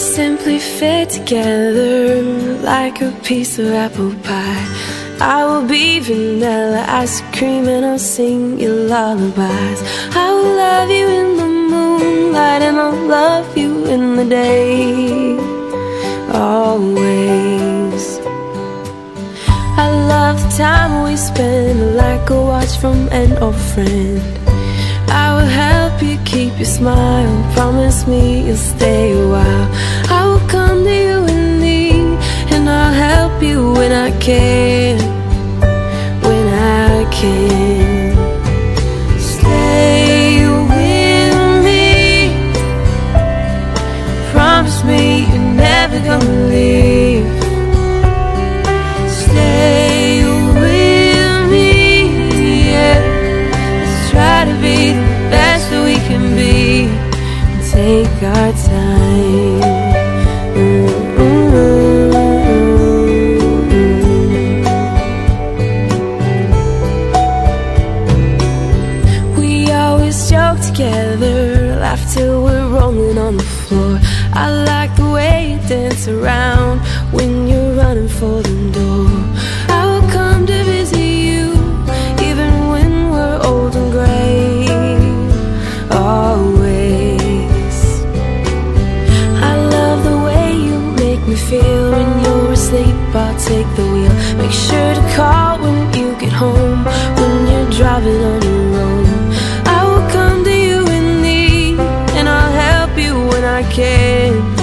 simply fit together like a piece of apple pie. I will be vanilla ice cream and I'll sing you lullabies. I will love you in the moonlight and I'll love you in the day, always. I love the time we spend like a watch from an old friend. I will help you keep your smile, promise me you'll stay a while. I will come to you in need and I'll help you when I can, when I can. Stay with me, promise me you're never gonna leave. Stay with me, yeah. Let's try to be the best that we can be and take our time. We always joke together, laugh till we're rolling on the floor. I like the way you dance around when you're running for the door. I will come to visit you even when we're old and gray, always. I love the way you make me feel when you're asleep. I'll take the wheel. Make sure to call when you get home, when you're driving on your own. I will come to you in need and I'll help you when I can.